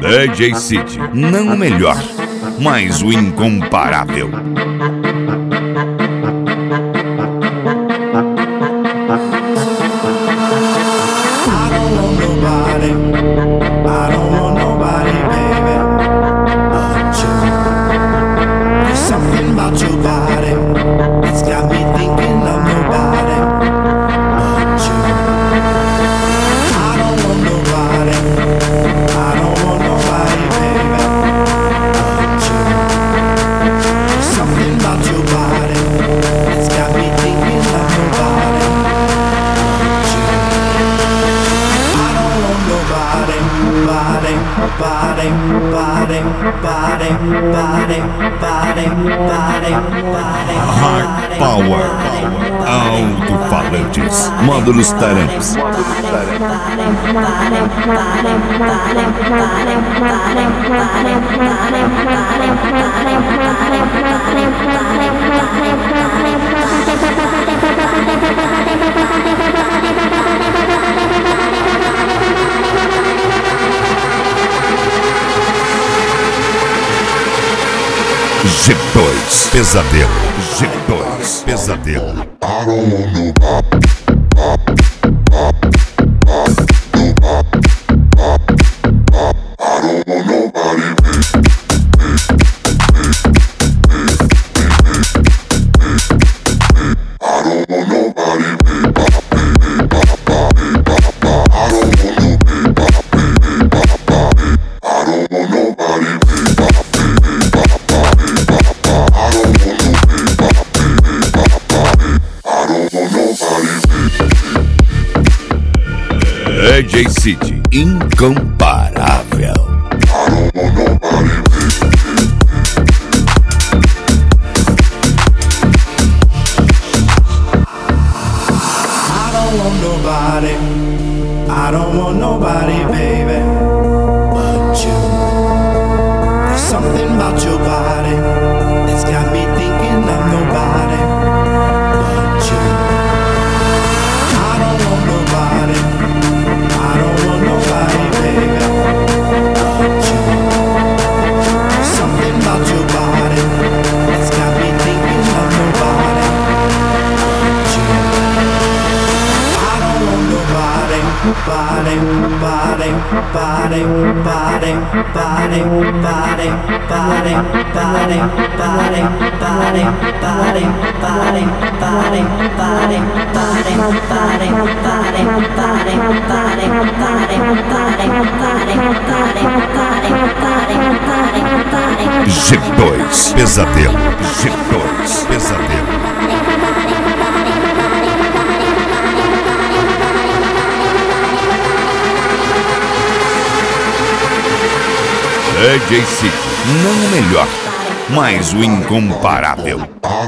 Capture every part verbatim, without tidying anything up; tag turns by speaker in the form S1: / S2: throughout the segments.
S1: D J City, não o melhor, mas o incomparável. Hard Power, alto-falantes, módulos tarantes. G dois Pesadelo, G dois Pesadelo. D J City, incomparável.
S2: I don't want nobody, I don't want nobody, baby, but you. There's something about your body that's got me thinking of nobody but you. I don't want nobody, I don't want nobody, baby, but you. There's something about your body that's got me thinking of nobody but you. I don't want nobody, body, body, body, body, body, body, body, body, body, body, body, body, body, body,
S1: G dois Pesadelo, G dois Pesadelo. D J City, não o melhor, mas o incomparável.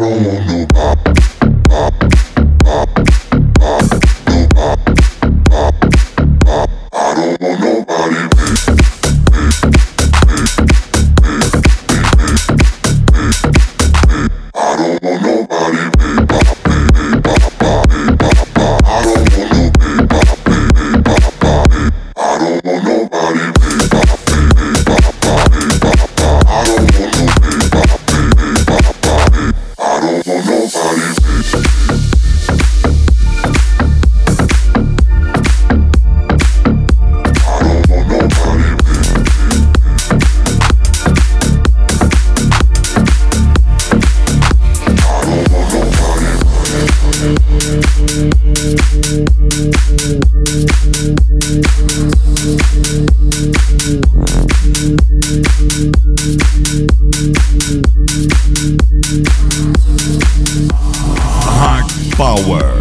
S1: Hard Power,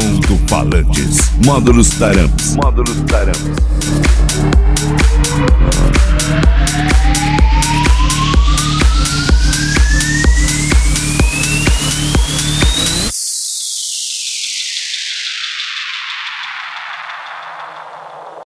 S1: alto-falantes, módulos taramps, módulos taramps.